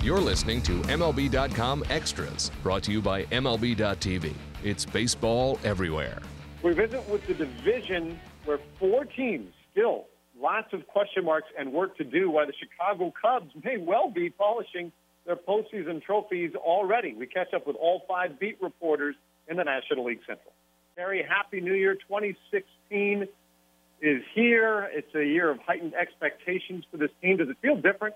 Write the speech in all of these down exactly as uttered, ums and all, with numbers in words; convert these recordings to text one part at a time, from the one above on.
You're listening to M L B dot com Extras, brought to you by M L B dot T V. It's baseball everywhere. We visit with the division where four teams still lots of question marks and work to do, while the Chicago Cubs may well be polishing their postseason trophies already. We catch up with all five beat reporters in the National League Central. Terry, Happy New Year. twenty sixteen is here. It's a year of heightened expectations for this team. Does it feel different?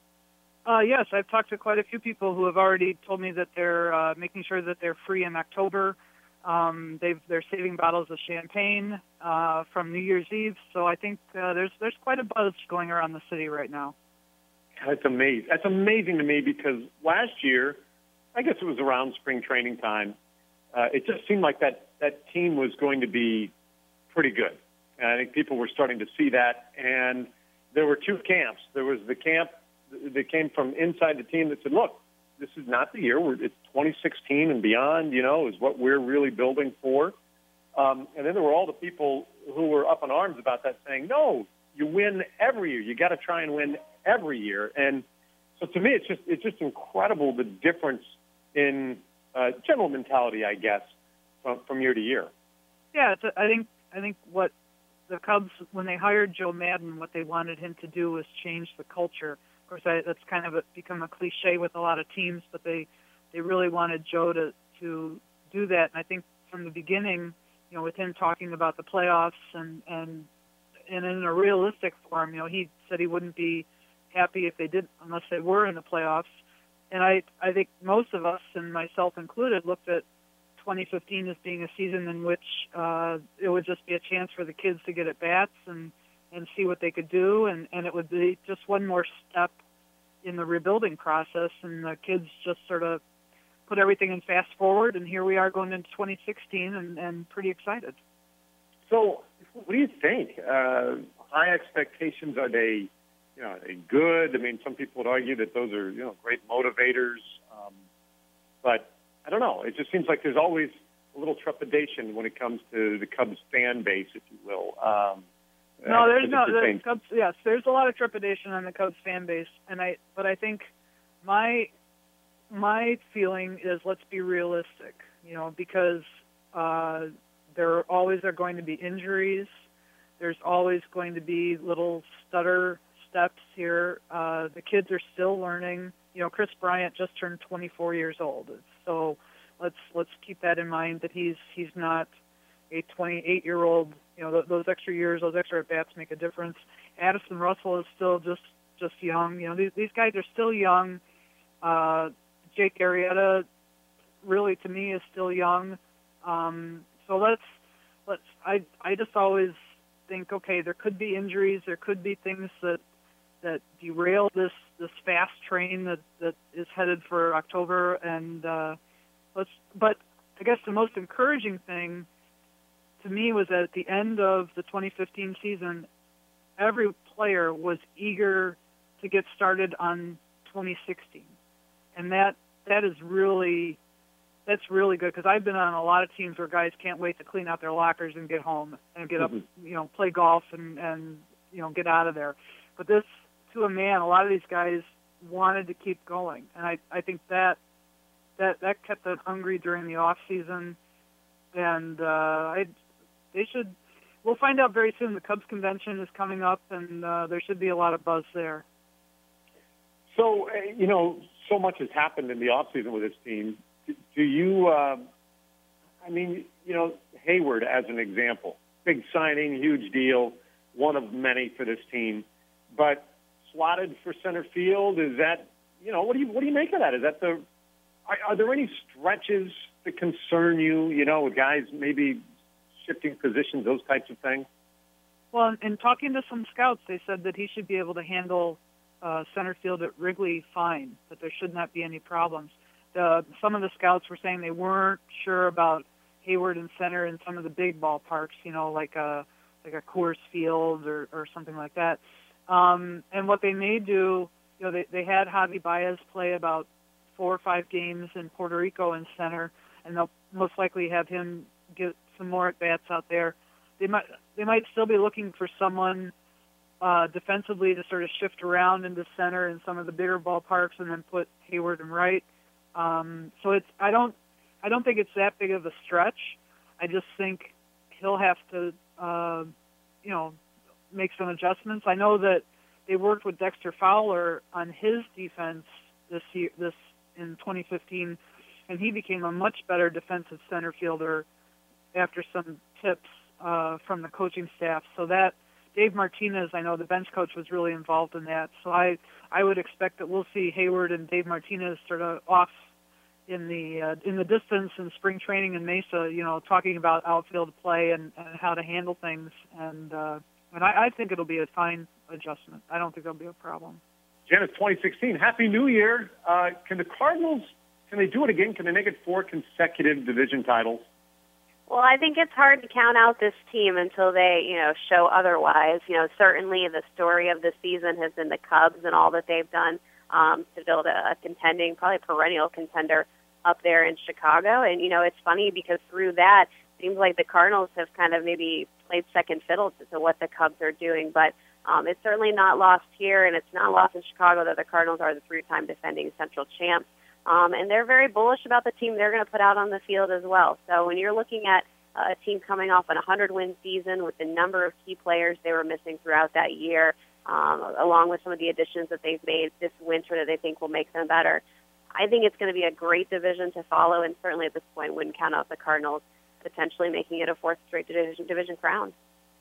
Uh, yes, I've talked to quite a few people who have already told me that they're uh, making sure that they're free in October. Um, they've, they're saving bottles of champagne uh, from New Year's Eve. So I think uh, there's there's quite a buzz going around the city right now. That's amazing. That's amazing to me because last year, I guess it was around spring training time, uh, it just seemed like that, that team was going to be pretty good. And I think people were starting to see that. And there were two camps. There was the camp that came from inside the team that said, look, this is not the year. We're, it's twenty sixteen and beyond, you know, is what we're really building for. Um, and then there were all the people who were up in arms about that saying, no, you win every year. You got to try and win every year. And so to me, it's just it's just incredible the difference in uh, general mentality, I guess, from, from year to year. Yeah, it's a, I think I think what the Cubs, when they hired Joe Maddon, what they wanted him to do was change the culture. Of course, I, that's kind of a, become a cliche with a lot of teams, but they, they really wanted Joe to, to do that. And I think from the beginning, you know, with him talking about the playoffs and, and, and in a realistic form, you know, he said he wouldn't be happy if they did, unless they were in the playoffs. And I, I think most of us, and myself included, looked at twenty fifteen as being a season in which uh, it would just be a chance for the kids to get at bats and, and see what they could do, and, and it would be just one more step in the rebuilding process, and the kids just sort of put everything in fast forward, and here we are going into twenty sixteen and, and pretty excited. So what do you think? Uh, high expectations, are they, you know, are they good? I mean, some people would argue that those are, you know, great motivators, um, but I don't know. It just seems like there's always a little trepidation when it comes to the Cubs fan base, if you will. Um, no, there's no the Cubs. Yes, there's a lot of trepidation on the Cubs fan base, and I. But I think my my feeling is, let's be realistic. You know, because uh, there always are going to be injuries. There's always going to be little stutter steps here. Uh, the kids are still learning. You know, Chris Bryant just turned twenty-four years old. So let's let's keep that in mind, that he's he's not a twenty-eight-year-old. You know, th- those extra years, those extra at-bats make a difference. Addison Russell is still just, just young. You know, these, these guys are still young. Uh, Jake Arrieta, really, to me, is still young. Um, so let's let's. I I just always think, okay, there could be injuries, there could be things that that derail this this fast train that, that is headed for October, and uh, let's. But I guess the most encouraging thing to me was that at the end of the twenty fifteen season, every player was eager to get started on twenty sixteen, and that that is really that's really good, because I've been on a lot of teams where guys can't wait to clean out their lockers and get home and get up, Mm-hmm. you know, play golf and and you know get out of there. But this, to a man, a lot of these guys wanted to keep going, and I, I think that that that kept them hungry during the off season, and uh, I they should. We'll find out very soon. The Cubs convention is coming up, and uh, there should be a lot of buzz there. So uh, you know, so much has happened in the off season with this team. Do, do you? Uh, I mean, you know, Hayward as an example, big signing, huge deal, one of many for this team, but slotted for center field. Is that, you know, what do you what do you make of that? Is that the are, are there any stretches that concern you? You know, with guys maybe shifting positions, those types of things. Well, in talking to some scouts, they said that he should be able to handle uh, center field at Wrigley fine, that there should not be any problems. The, some of the scouts were saying they weren't sure about Hayward in center in some of the big ballparks, you know, like a like a Coors Field or, or something like that. Um, and what they may do, you know, they, they had Javi Baez play about four or five games in Puerto Rico in center, and they'll most likely have him get some more at bats out there. They might they might still be looking for someone uh, defensively to sort of shift around into center in some of the bigger ballparks and then put Hayward in right. Um, so it's I don't I don't think it's that big of a stretch. I just think he'll have to uh, you know make some adjustments. I know that they worked with Dexter Fowler on his defense this year this in twenty fifteen, and he became a much better defensive center fielder after some tips uh, from the coaching staff. So that Dave Martinez, I know the bench coach was really involved in that. So I, I would expect that we'll see Hayward and Dave Martinez sort of off in the uh, in the distance in spring training in Mesa, you know, talking about outfield play and, and how to handle things. And uh, and I, I think it'll be a fine adjustment. I don't think there'll be a problem. Jen, it's twenty sixteen. Happy New Year. Uh, can the Cardinals, can they do it again? Can they make it four consecutive division titles? Well, I think it's hard to count out this team until they, you know, show otherwise. You know, certainly the story of the season has been the Cubs and all that they've done um, to build a, a contending, probably perennial contender up there in Chicago. And, you know, it's funny because through that, it seems like the Cardinals have kind of maybe played second fiddle to, to what the Cubs are doing. But um, it's certainly not lost here, and it's not lost in Chicago that the Cardinals are the three-time defending Central champs. Um, and they're very bullish about the team they're going to put out on the field as well. So when you're looking at uh, a team coming off an one hundred win season with the number of key players they were missing throughout that year, um, along with some of the additions that they've made this winter that they think will make them better, I think it's going to be a great division to follow, and certainly at this point wouldn't count out the Cardinals potentially making it a fourth straight division, division crown.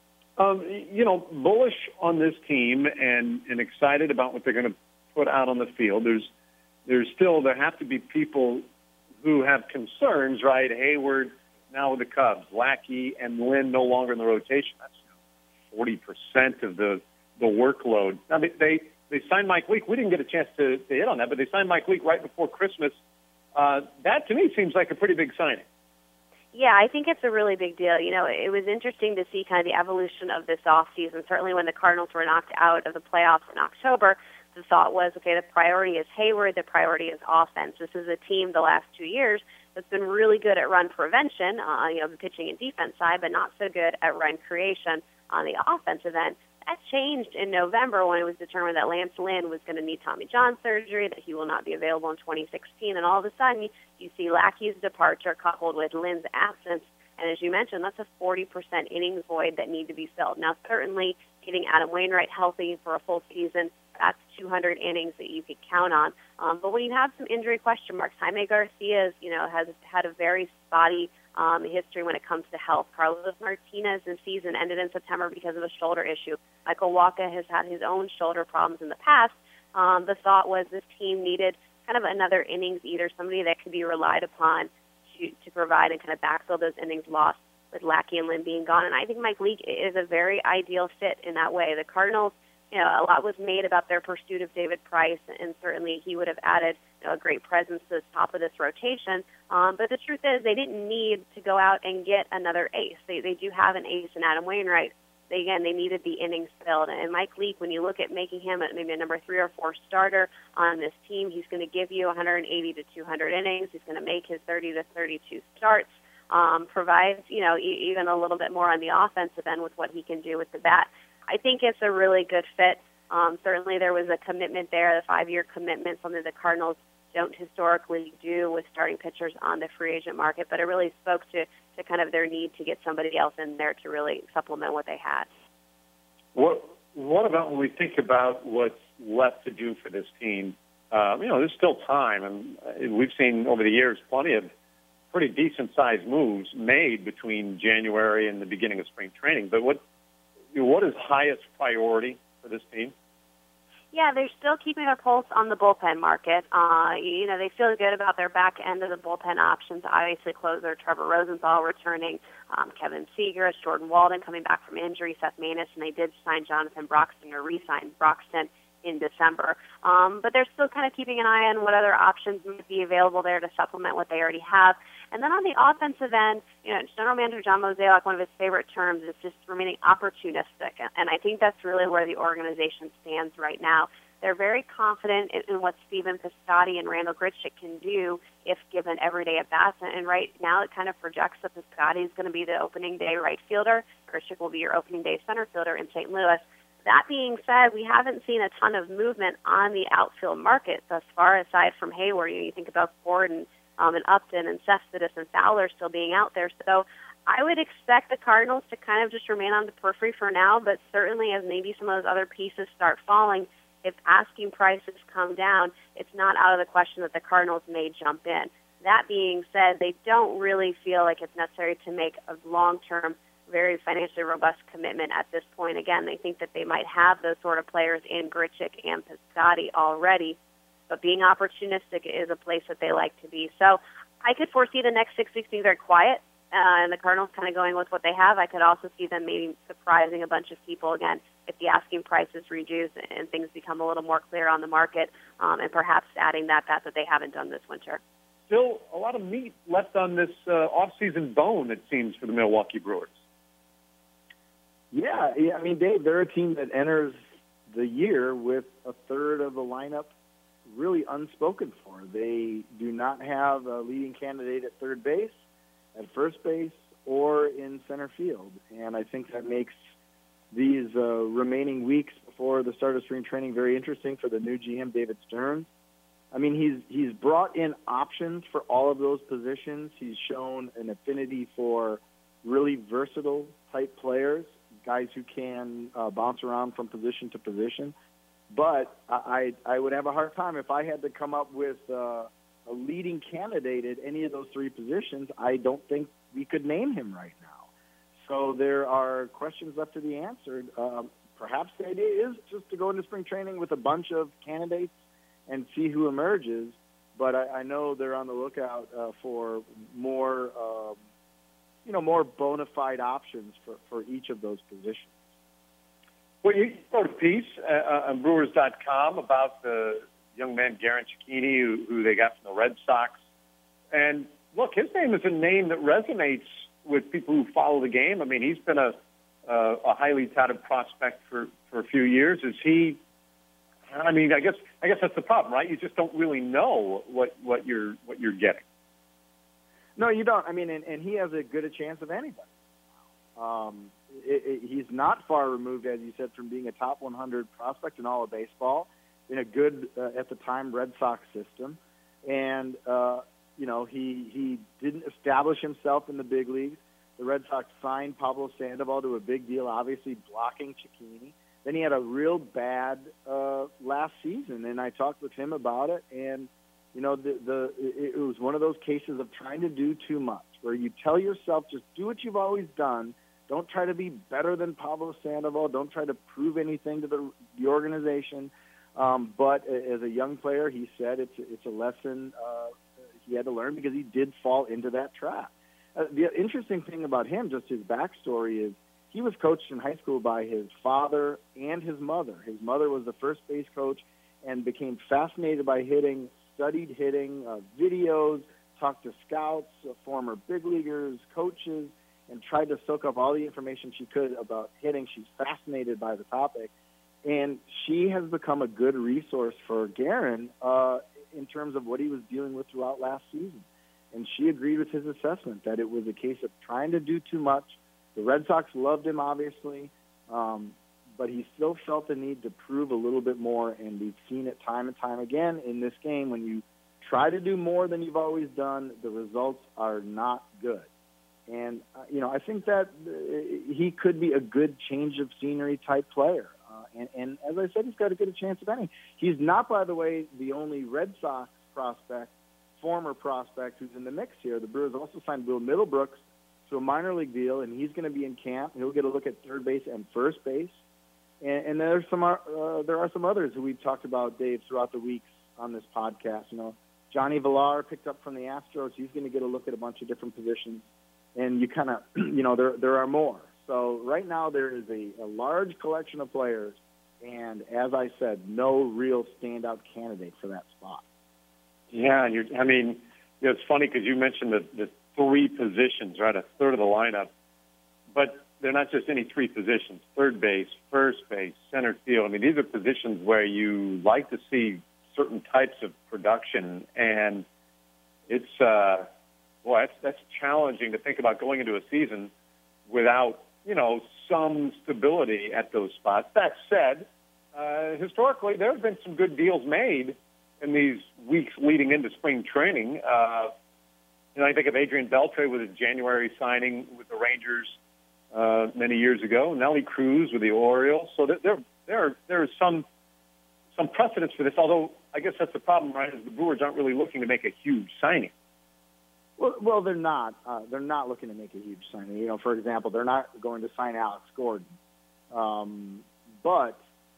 Um, you know, bullish on this team and, and excited about what they're going to put out on the field. There's There's still, there have to be people who have concerns, right? Hayward now with the Cubs, Lackey and Lynn no longer in the rotation. That's forty percent of the, the workload. Now, they, they, they signed Mike Leake. We didn't get a chance to, to hit on that, but they signed Mike Leake right before Christmas. Uh, that, to me, seems like a pretty big signing. Yeah, I think it's a really big deal. You know, it was interesting to see kind of the evolution of this offseason. Certainly when the Cardinals were knocked out of the playoffs in October, the thought was, okay, the priority is Hayward, the priority is offense. This is a team the last two years that's been really good at run prevention, uh, you know, the pitching and defense side, but not so good at run creation on the offensive end. That changed in November when it was determined that Lance Lynn was going to need Tommy John surgery, that he will not be available in twenty sixteen, and all of a sudden you see Lackey's departure coupled with Lynn's absence, and as you mentioned, that's a forty percent innings void that need to be filled. Now, certainly getting Adam Wainwright healthy for a full season, that's two hundred innings that you could count on. Um, but when you have some injury question marks, Jaime Garcia, you know, has had a very spotty um, history when it comes to health. Carlos Martinez's season ended in September because of a shoulder issue. Michael Wacha has had his own shoulder problems in the past. Um, the thought was this team needed kind of another innings eater, somebody that could be relied upon to, to provide and kind of backfill those innings lost with Lackey and Lynn being gone. And I think Mike Leake is a very ideal fit in that way. The Cardinals, you know, a lot was made about their pursuit of David Price, and certainly he would have added, you know, a great presence to the top of this rotation. Um, but the truth is they didn't need to go out and get another ace. They they do have an ace in Adam Wainwright. They, again, they needed the innings filled. And Mike Leake, when you look at making him maybe a number three or four starter on this team, he's going to give you one hundred eighty to two hundred innings. He's going to make his thirty to thirty-two starts. Um, provides, you know, e- even a little bit more on the offensive end with what he can do with the bat. I think it's a really good fit. Um, certainly there was a commitment there, the five-year commitment, something the Cardinals don't historically do with starting pitchers on the free agent market, but it really spoke to, to kind of their need to get somebody else in there to really supplement what they had. What, what about when we think about what's left to do for this team? Uh, you know, there's still time, and we've seen over the years plenty of pretty decent-sized moves made between January and the beginning of spring training. But what what is highest priority for this team? Yeah, they're still keeping their pulse on the bullpen market. Uh, you know, they feel good about their back end of the bullpen options. Obviously, closer Trevor Rosenthal returning, um, Kevin Seager, Jordan Walden coming back from injury, Seth Maness, and they did sign Jonathan Broxton or re-sign Broxton in December. Um, but they're still kind of keeping an eye on what other options might be available there to supplement what they already have. And then on the offensive end, you know, General Manager John Mozeliak, one of his favorite terms is just remaining opportunistic. And I think that's really where the organization stands right now. They're very confident in, in what Stephen Piscotty and Randall Grichuk can do if given everyday at-bats. And right now it kind of projects that Piscotty is going to be the opening day right fielder. Grichuk will be your opening day center fielder in Saint Louis. That being said, we haven't seen a ton of movement on the outfield market thus far, aside from Hayward. You think about Gordon um, and Upton and Cespedes and Fowler still being out there. So I would expect the Cardinals to kind of just remain on the periphery for now, but certainly as maybe some of those other pieces start falling, if asking prices come down, it's not out of the question that the Cardinals may jump in. That being said, they don't really feel like it's necessary to make a long-term, very financially robust commitment at this point. Again, they think that they might have those sort of players in Grichuk and Piscotty already, but being opportunistic is a place that they like to be. So I could foresee the next six weeks being very quiet, uh, and the Cardinals kind of going with what they have. I could also see them maybe surprising a bunch of people again if the asking prices reduce and things become a little more clear on the market, um, and perhaps adding that bat that they haven't done this winter. Still a lot of meat left on this uh, off-season bone, it seems, for the Milwaukee Brewers. Yeah, yeah, I mean, Dave, they're a team that enters the year with a third of the lineup really unspoken for. They do not have a leading candidate at third base, at first base, or in center field. And I think that makes these uh, remaining weeks before the start of spring training very interesting for the new G M, David Stearns. I mean, he's he's brought in options for all of those positions. He's shown an affinity for really versatile type players, guys who can uh, bounce around from position to position. But I, I would have a hard time if I had to come up with uh, a leading candidate at any of those three positions. I don't think we could name him right now. So there are questions left to be answered. Um, perhaps the idea is just to go into spring training with a bunch of candidates and see who emerges. But I, I know they're on the lookout uh, for more um, you know, more bona fide options for, for each of those positions. Well, you wrote a piece uh, on Brewers dot com about the young man, Garen Cecchini, who, who they got from the Red Sox. And, look, his name is a name that resonates with people who follow the game. I mean, he's been a, uh, a highly touted prospect for, for a few years. Is he – I mean, I guess I guess that's the problem, right? You just don't really know what, what, you're, what you're getting. No, you don't. I mean, and, and he has as good a chance of anybody. Um, it, it, he's not far removed, as you said, from being a top one hundred prospect in all of baseball in a good, uh, at the time, Red Sox system. And, uh, you know, he he didn't establish himself in the big leagues. The Red Sox signed Pablo Sandoval to a big deal, obviously blocking Cecchini. Then he had a real bad uh, last season, and I talked with him about it, and you know, the, the it was one of those cases of trying to do too much, where you tell yourself, just do what you've always done. Don't try to be better than Pablo Sandoval. Don't try to prove anything to the, the organization. Um, but as a young player, he said it's, it's a lesson uh, he had to learn because he did fall into that trap. Uh, the interesting thing about him, just his backstory, is he was coached in high school by his father and his mother. His mother was the first base coach and became fascinated by hitting, studied hitting, uh, videos, talked to scouts, uh, former big leaguers, coaches, and tried to soak up all the information she could about hitting. She's fascinated by the topic. And she has become a good resource for Garen uh, in terms of what he was dealing with throughout last season. And she agreed with his assessment that it was a case of trying to do too much. The Red Sox loved him, obviously, um, but he still felt the need to prove a little bit more, and we've seen it time and time again in this game. When you try to do more than you've always done, the results are not good. And, uh, you know, I think that uh, he could be a good change of scenery type player. Uh, and, and as I said, he's got a good chance of any. He's not, by the way, the only Red Sox prospect, former prospect, who's in the mix here. The Brewers also signed Will Middlebrooks to a minor league deal, and he's going to be in camp. He'll get a look at third base and first base. And, and there's some, uh, there are some others who we've talked about, Dave, throughout the weeks on this podcast. You know, Johnny Villar picked up from the Astros. He's going to get a look at a bunch of different positions. And you kind of, you know, there there are more. So right now there is a, a large collection of players, and as I said, no real standout candidate for that spot. Yeah, and you're, I mean, you know, it's funny because you mentioned the, the three positions, right, a third of the lineup. But they're not just any three positions, third base, first base, center field. I mean, these are positions where you like to see certain types of production, and it's, uh, boy, that's, that's challenging to think about going into a season without you know, some stability at those spots. That said, uh, historically, there have been some good deals made in these weeks leading into spring training. Uh, you know, I think of Adrian Beltre with a January signing with the Rangers uh, many years ago. Nelly Cruz with the Orioles. So there, there, there, there is some some precedence for this. Although I guess that's the problem, right? Is the Brewers aren't really looking to make a huge signing. Well, well, they're not. Uh, they're not looking to make a huge signing. You know, for example, they're not going to sign Alex Gordon. Um, but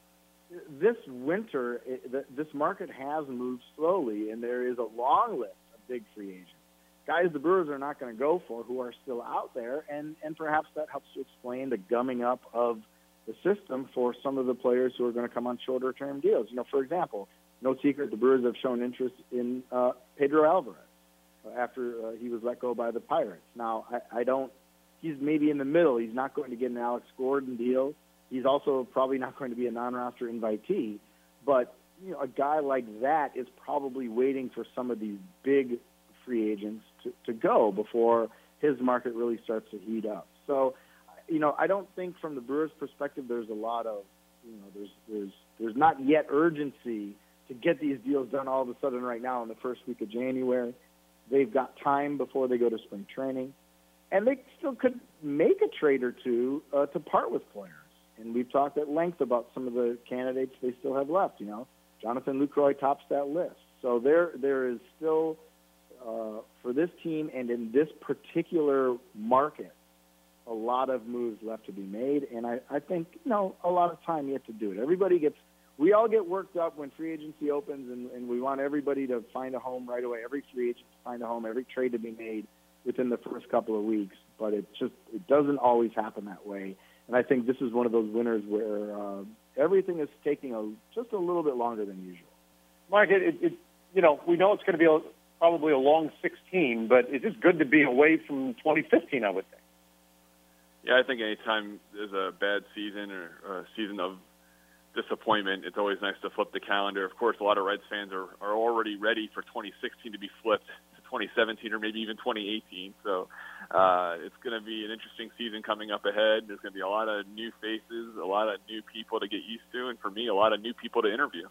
this winter, it, the, this market has moved slowly, and there is a long list of big free agents, guys the Brewers are not going to go for, who are still out there, and and perhaps that helps to explain the gumming up of the system for some of the players who are going to come on shorter-term deals. You know, for example, no secret the Brewers have shown interest in uh, Pedro Alvarez after uh, he was let go by the Pirates. Now, I, I don't – he's maybe in the middle. He's not going to get an Alex Gordon deal. He's also probably not going to be a non-roster invitee. But, you know, a guy like that is probably waiting for some of these big free agents to, to go before his market really starts to heat up. So, you know, I don't think from the Brewers' perspective there's a lot of – you know, there's there's there's not yet urgency to get these deals done all of a sudden right now in the first week of January. They've got time before they go to spring training, and they still could make a trade or two uh, to part with players. And we've talked at length about some of the candidates they still have left. You know, Jonathan Lucroy tops that list. So there, there is still uh, for this team and in this particular market, a lot of moves left to be made. And I, I think you know a lot of time yet to do it. Everybody gets. We all get worked up when free agency opens, and, and we want everybody to find a home right away. Every free agent to find a home, every trade to be made within the first couple of weeks. But it just it doesn't always happen that way. And I think this is one of those winners where uh, everything is taking a just a little bit longer than usual. Mark, it, it, it you know we know it's going to be a, probably a long sixteen, but it's just good to be away from twenty fifteen, I would think. Yeah, I think anytime there's a bad season or, or a season of disappointment, it's always nice to flip the calendar. Of course, a lot of Reds fans are, are already ready for twenty sixteen to be flipped to twenty seventeen or maybe even twenty eighteen. So uh, it's going to be an interesting season coming up ahead. There's going to be a lot of new faces, a lot of new people to get used to, and for me, a lot of new people to interview.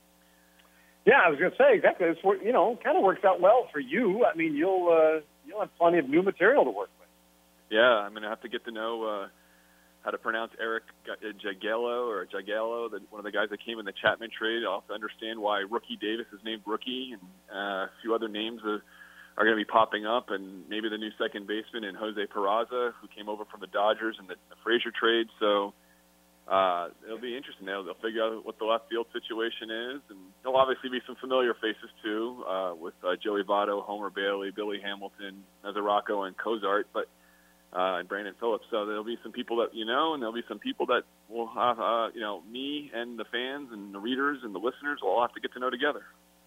Yeah, I was going to say exactly. It's you know kind of works out well for you. I mean, you'll uh, you'll have plenty of new material to work with. Yeah, I'm going to have to get to know. Uh, how to pronounce Eric Jagello or Jagello, the, one of the guys that came in the Chapman trade. I'll have to understand why Rookie Davis is named Rookie, and uh, a few other names are, are going to be popping up, and maybe the new second baseman in Jose Peraza, who came over from the Dodgers in the, the Frazier trade. So uh, it'll be interesting. They'll, they'll figure out what the left field situation is, and there'll obviously be some familiar faces too, uh, with uh, Joey Votto, Homer Bailey, Billy Hamilton, Mesoraco, and Cozart, but Uh, and Brandon Phillips. So there'll be some people that you know, and there'll be some people that will have, uh, you know, me and the fans and the readers and the listeners will all have to get to know together.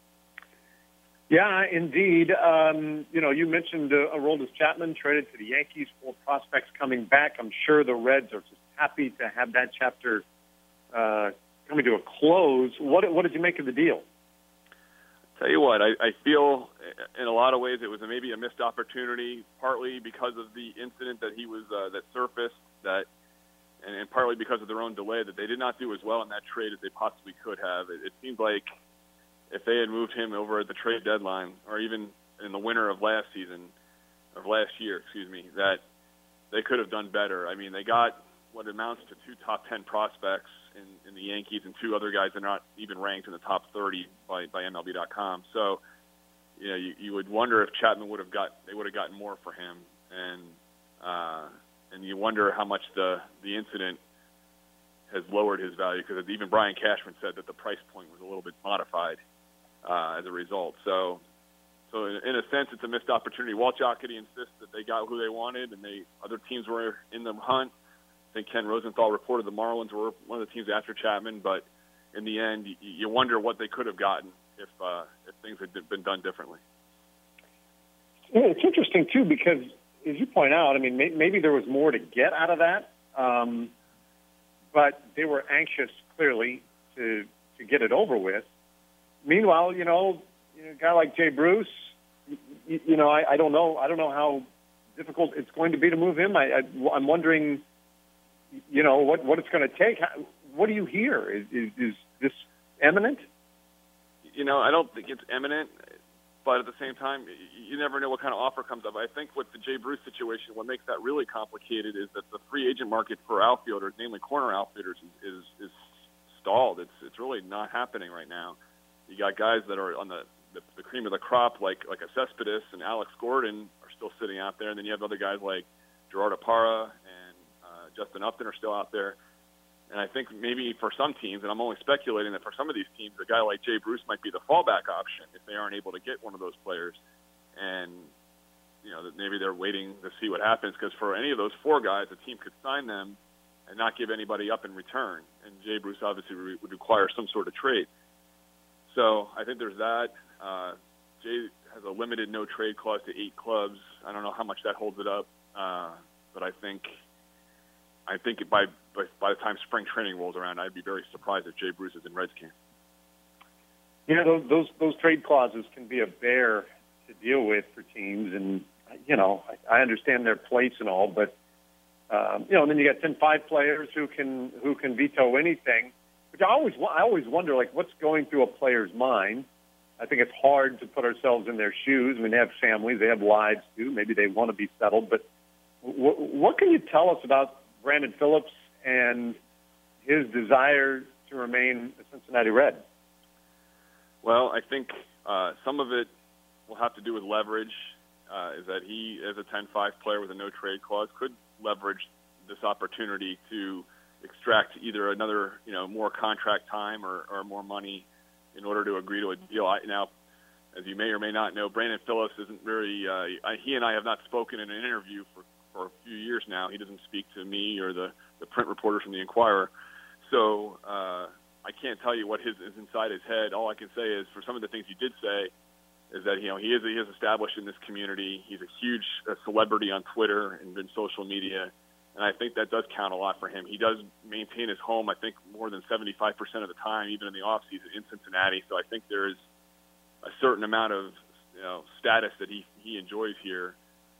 Yeah, indeed. Um, you know, you mentioned uh, Aroldis Chapman traded to the Yankees, four prospects coming back. I'm sure the Reds are just happy to have that chapter uh, coming to a close. What, what did you make of the deal? Tell you what, I, I feel in a lot of ways it was maybe a missed opportunity, partly because of the incident that he was uh, that surfaced, that, and, and partly because of their own delay, that they did not do as well in that trade as they possibly could have. It, it seems like if they had moved him over at the trade deadline, or even in the winter of last season, of last year, excuse me, that they could have done better. I mean, they got what amounts to two top ten prospects in, in the Yankees and two other guys that are not even ranked in the top thirty by, by M L B dot com. So, you know, you, you would wonder if Chapman would have got they would have gotten more for him, and uh, and you wonder how much the the incident has lowered his value, because even Brian Cashman said that the price point was a little bit modified uh, as a result. So, so in, in a sense, it's a missed opportunity. Walt Jocketty insists that they got who they wanted, and they other teams were in the hunt. I think Ken Rosenthal reported the Marlins were one of the teams after Chapman, but in the end, you, you wonder what they could have gotten if uh, if things had been done differently. Yeah, it's interesting, too, because, as you point out, I mean, may, maybe there was more to get out of that, um, but they were anxious, clearly, to to get it over with. Meanwhile, you know, you know a guy like Jay Bruce, you, you know, I, I don't know, I don't know how difficult it's going to be to move him. I, I, I'm wondering you know, what, what it's going to take. How, what do you hear? Is, is, is this imminent? You know, I don't think it's imminent, but at the same time, you never know what kind of offer comes up. I think with the Jay Bruce situation, what makes that really complicated is that the free agent market for outfielders, namely corner outfielders, is, is, is stalled. It's it's really not happening right now. You got guys that are on the, the, the cream of the crop, like like a Cespedes and Alex Gordon, are still sitting out there, and then you have other guys like Gerard Parra and uh, Justin Upton are still out there. And I think maybe for some teams, and I'm only speculating that for some of these teams, a guy like Jay Bruce might be the fallback option if they aren't able to get one of those players. And, you know, that maybe they're waiting to see what happens, because for any of those four guys, a team could sign them and not give anybody up in return. And Jay Bruce obviously re- would require some sort of trade. So I think there's that. Uh, Jay has a limited no-trade clause to eight clubs. I don't know how much that holds it up, uh, but I think I think by, by by the time spring training rolls around, I'd be very surprised if Jay Bruce is in Reds camp. You know, those, those those trade clauses can be a bear to deal with for teams, and you know, I, I understand their place and all, but um, you know, and then you got ten five players who can who can veto anything. Which I always I always wonder, like, what's going through a player's mind. I think it's hard to put ourselves in their shoes. I mean, they have families, they have lives too. Maybe they want to be settled, but w- what can you tell us about Brandon Phillips and his desire to remain a Cincinnati Red? Well, I think uh, some of it will have to do with leverage, uh, is that he, as a ten five player with a no-trade clause, could leverage this opportunity to extract either another, you know, more contract time or, or more money in order to agree to a deal. I, now, as you may or may not know, Brandon Phillips isn't very uh, – he and I have not spoken in an interview for for a few years now. He doesn't speak to me or the, the print reporters from the Inquirer. So uh, I can't tell you what his is inside his head. All I can say is, for some of the things he did say, is that, you know, he is he is established in this community. He's a huge uh, celebrity on Twitter and in social media, and I think that does count a lot for him. He does maintain his home, I think, more than seventy-five percent of the time, even in the offseason in Cincinnati. So I think there's a certain amount of, you know, status that he, he enjoys here,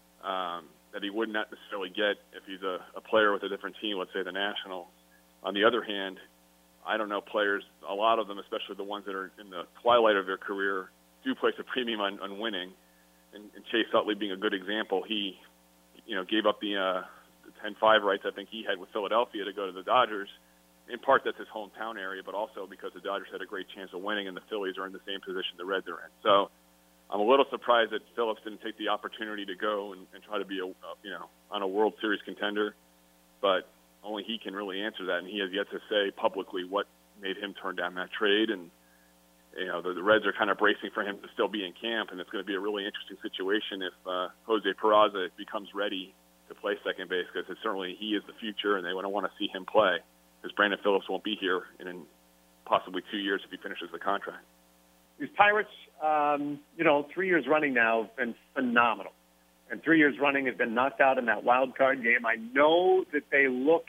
um, that he would not necessarily get if he's a, a player with a different team, let's say the Nationals. On the other hand, I don't know, players, a lot of them, especially the ones that are in the twilight of their career, do place a premium on, on winning. And, and Chase Utley being a good example, he, you know, gave up the, uh, the ten five rights I think he had with Philadelphia to go to the Dodgers. In part, that's his hometown area, but also because the Dodgers had a great chance of winning, and the Phillies are in the same position the Reds are in. So I'm a little surprised that Phillips didn't take the opportunity to go and, and try to be a, you know, on a World Series contender, but only he can really answer that, and he has yet to say publicly what made him turn down that trade. And you know, the, the Reds are kind of bracing for him to still be in camp, and it's going to be a really interesting situation if uh, Jose Peraza becomes ready to play second base, because certainly he is the future, and they want to want to see him play, because Brandon Phillips won't be here in, in possibly two years if he finishes the contract. These Pirates, um, you know, three years running now have been phenomenal. And three years running have been knocked out in that wild card game. I know that they look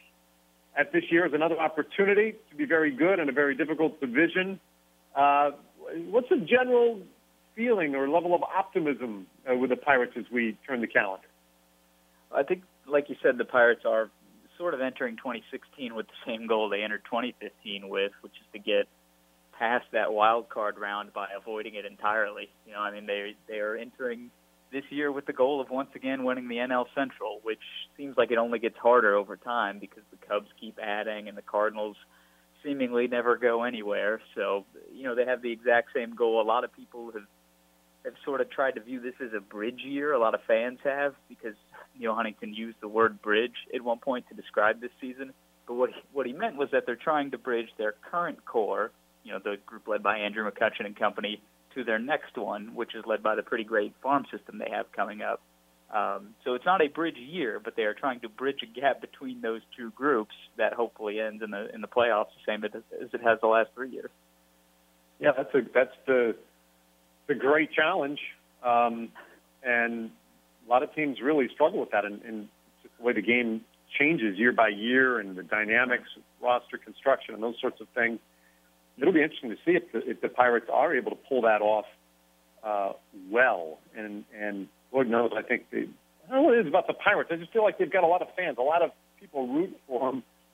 at this year as another opportunity to be very good in a very difficult division. Uh, what's the general feeling or level of optimism uh, with the Pirates as we turn the calendar? I think, like you said, the Pirates are sort of entering twenty sixteen with the same goal they entered twenty fifteen with, which is to get past that wild card round by avoiding it entirely. You know, I mean, they they are entering this year with the goal of once again winning the N L Central, which seems like it only gets harder over time because the Cubs keep adding and the Cardinals seemingly never go anywhere. So, you know, they have the exact same goal. A lot of people have have sort of tried to view this as a bridge year. A lot of fans have, because Neil Huntington used the word bridge at one point to describe this season. But what he, what he meant was that they're trying to bridge their current core, you know, the group led by Andrew McCutchen and company, to their next one, which is led by the pretty great farm system they have coming up. Um, so it's not a bridge year, but they are trying to bridge a gap between those two groups that hopefully ends in the in the playoffs the same as it has the last three years. Yeah, that's a that's the the great challenge, um, and a lot of teams really struggle with that, and, and just the way the game changes year by year, and the dynamics, roster construction, and those sorts of things. It'll be interesting to see if the, if the Pirates are able to pull that off uh, well. And, and Lord knows, I think they, I don't know what it is about the Pirates. I just feel like they've got a lot of fans, a lot of people root for them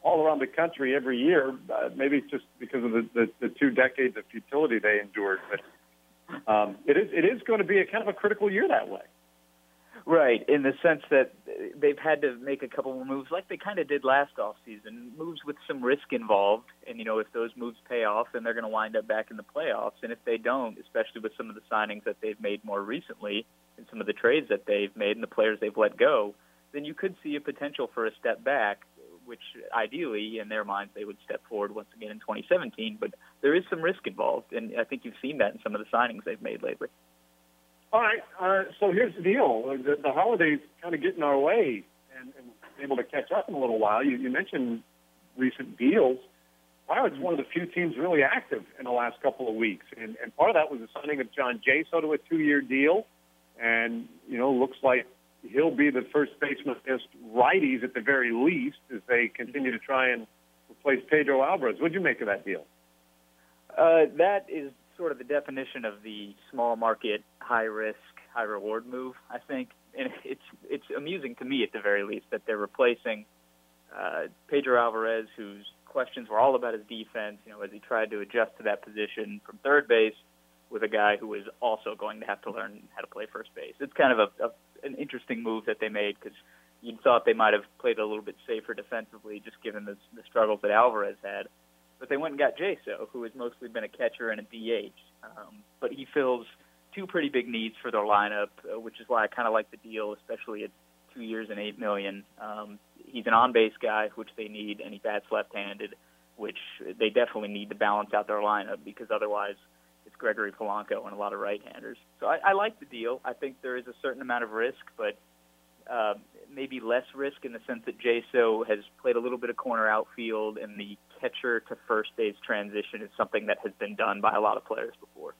all around the country every year. Uh, maybe it's just because of the, the, the two decades of futility they endured. But um, it is it is going to be a kind of a critical year that way. Right, in the sense that they've had to make a couple more moves like they kind of did last offseason, moves with some risk involved. And, you know, if those moves pay off, then they're going to wind up back in the playoffs. And if they don't, especially with some of the signings that they've made more recently and some of the trades that they've made and the players they've let go, then you could see a potential for a step back, which ideally, in their minds, they would step forward once again in twenty seventeen. But there is some risk involved, and I think you've seen that in some of the signings they've made lately. All right, uh, so here's the deal. The, the holidays kind of get in our way and, and able to catch up in a little while. You, you mentioned recent deals. Pirates one of the few teams really active in the last couple of weeks, and, and part of that was the signing of John Jaso to a two-year deal, and, you know, looks like he'll be the first baseman against righties at the very least as they continue to try and replace Pedro Alvarez. What did you make of that deal? Uh, that is sort of the definition of the small market, high risk, high reward move, I think. And it's it's amusing to me at the very least that they're replacing uh, Pedro Alvarez, whose questions were all about his defense, you know, as he tried to adjust to that position from third base, with a guy who is also going to have to learn how to play first base. It's kind of a, a an interesting move that they made because you'd thought they might have played a little bit safer defensively just given the, the struggles that Alvarez had. But they went and got Jaso, who has mostly been a catcher and a D H. Um, but he fills two pretty big needs for their lineup, uh, which is why I kind of like the deal, especially at two years and eight million. Um, he's an on-base guy, which they need, and he bats left-handed, which they definitely need to balance out their lineup because otherwise it's Gregory Polanco and a lot of right-handers. So I, I like the deal. I think there is a certain amount of risk, but uh, maybe less risk in the sense that Jaso has played a little bit of corner outfield, and the catcher to first base transition is something that has been done by a lot of players before.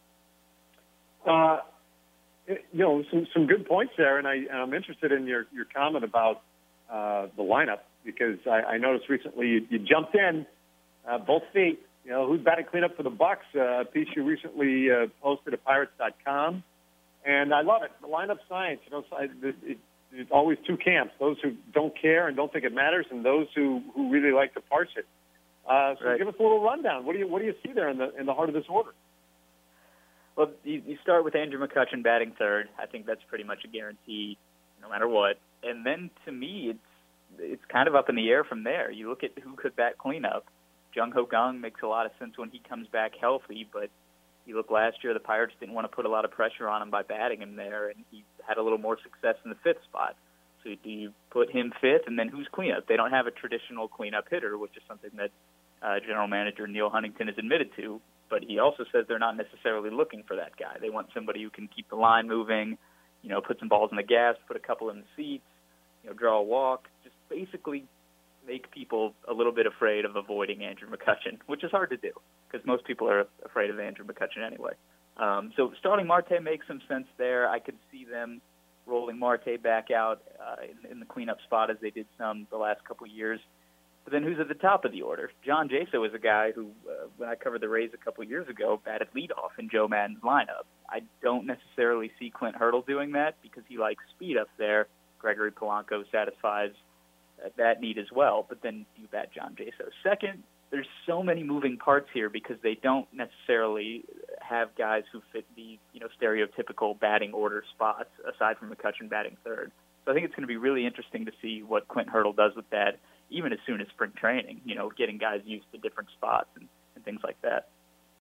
Uh, you know, some some good points there, and I, I'm interested in your, your comment about uh, the lineup because I, I noticed recently you, you jumped in uh, both feet. You know, who's batting cleanup for the Bucks? Uh, a piece you recently uh, posted at Pirates dot com, and I love it. The lineup science. You know, it, it, it's always two camps: those who don't care and don't think it matters, and those who, who really like to parse it. Uh, so right. Give us a little rundown. What do you what do you see there in the in the heart of this order? Well, you, you start with Andrew McCutchen batting third. I think that's pretty much a guarantee, no matter what. And then, to me, it's it's kind of up in the air from there. You look at who could bat cleanup. Jung Ho Kang makes a lot of sense when he comes back healthy, but you look last year, the Pirates didn't want to put a lot of pressure on him by batting him there, and he had a little more success in the fifth spot. So do you put him fifth, and then who's cleanup? They don't have a traditional cleanup hitter, which is something that uh, General Manager Neil Huntington has admitted to, but he also says they're not necessarily looking for that guy. They want somebody who can keep the line moving, you know, put some balls in the gas, put a couple in the seats, you know, draw a walk, just basically make people a little bit afraid of avoiding Andrew McCutchen, which is hard to do because most people are afraid of Andrew McCutchen anyway. Um, so starting Marte makes some sense there. I could see them rolling Marte back out uh, in, in the cleanup spot as they did some the last couple of years. But then who's at the top of the order? John Jaso is a guy who, uh, when I covered the Rays a couple of years ago, batted leadoff in Joe Maddon's lineup. I don't necessarily see Clint Hurdle doing that because he likes speed up there. Gregory Polanco satisfies that need as well, but then you bat John Jaso. Second, there's so many moving parts here because they don't necessarily have guys who fit the, you know, stereotypical batting order spots aside from McCutchen batting third. So I think it's going to be really interesting to see what Clint Hurdle does with that, even as soon as spring training, you know, getting guys used to different spots and, and things like that.